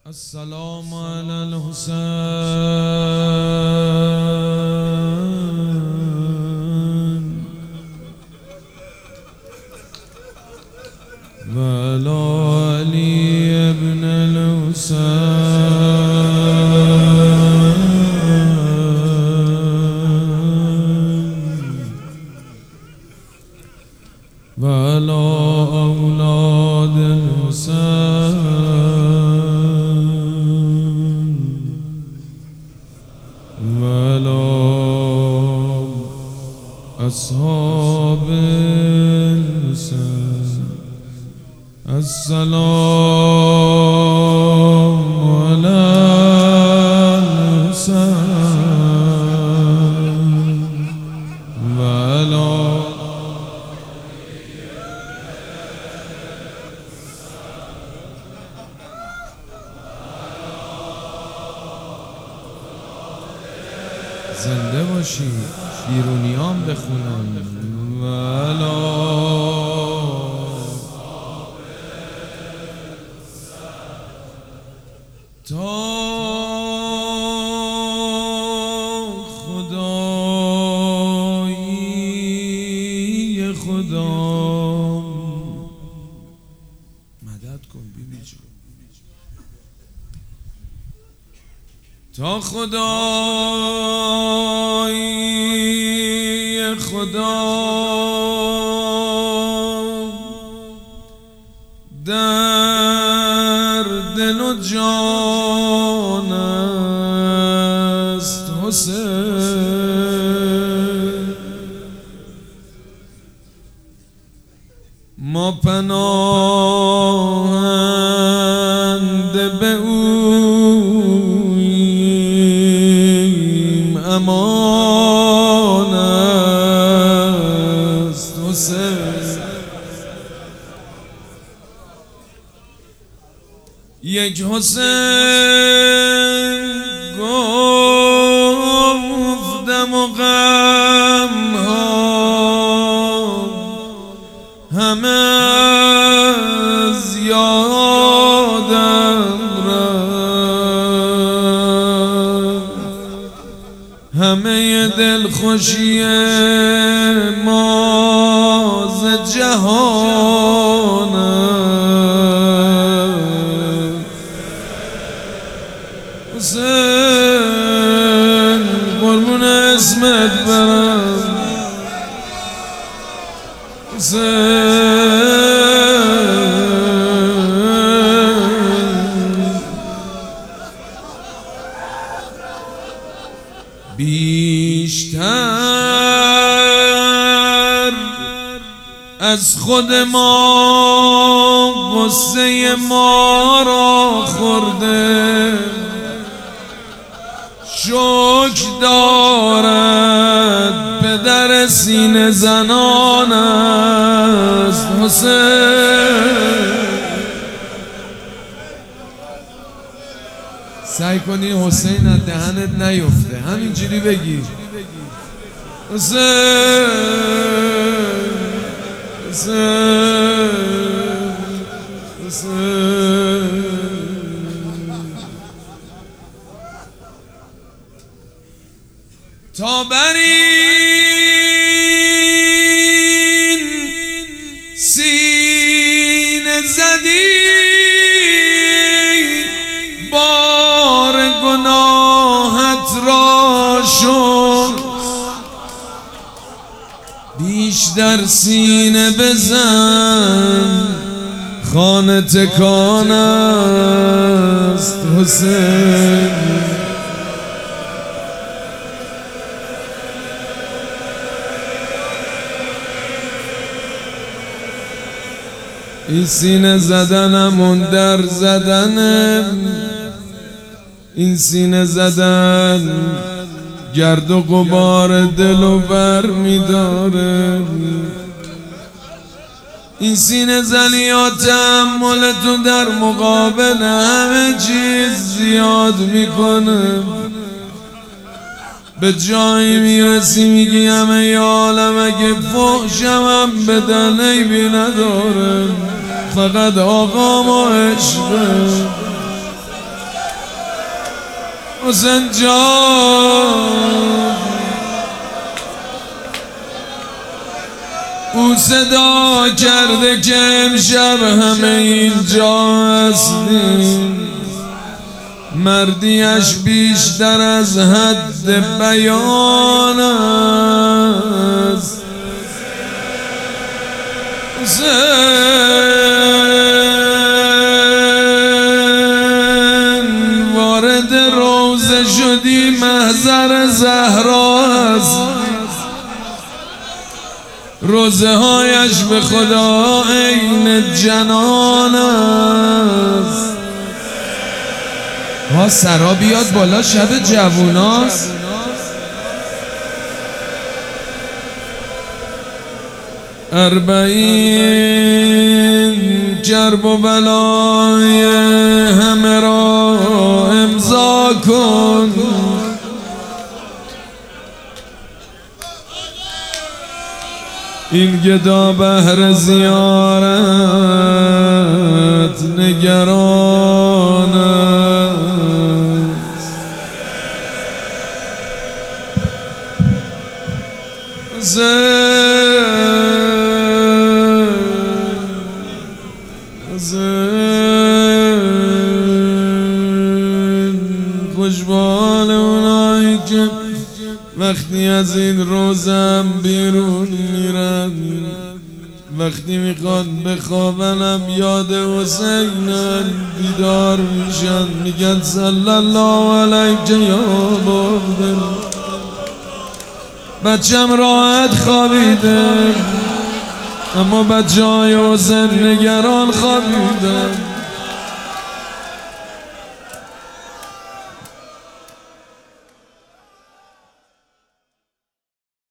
السلام على الحسين وعلى علي بن الحسين وعلى أولاد الحسين أصحاب الحسين السلام على الحسين وعلى زنده باشی بیرونیام بخونم ولا تا خدایی خدا مدد کن بیبی جون تا خدایی خدا در دل و جان است حسین ما پناهنده به اویم امان است حسین یک حسین گفتم و غم ها همه از یادم رفت همه دلخوشی ما ز جهان حسین قربون اسمت برم حسین بیشتر از خود ما غصه ما را خورده شکر دارد پدر سینه زنان است حسین سعی کنی حسین از دهنت نیفته همینجوری بگی حسین حسین حسین تا بر این سینه زدی بار گناهت را شد بیشتر سینه بزن خانه تکان است حسین این سینه زدنم اون در زدنم این سینه زدن گرد و غبار دل و بر می‌داره این سینه زنی و تحمل تو در مقابل همه چیز زیاد میکنه به جایی میرسی میگی همه ی عالم اگه فحشم بدن عیبی نداره فقط آقام و عشقه حسین جان او صدا کرده که امشب همه اینجا هستیم، مردیش بیشتر از حد بیان است. وارد روزه شدی محضر زهرا است، روزه هایش به خدا عین جنان است. ها سرا بیاد بالا شب جووناست. اربعین کرب و بلای همه را امضا کن، این گدا بهر زیارت نگران است. خوشبال اونایی که وقتی از این روزم بیرون میرن، وقتی میخواد بخوابنم یاد حسینن بیدار میشن، میگن صلی الله علیک یا بغدل. بچم راحت خوابیده اما بچه های حسین نگران خوابیدن.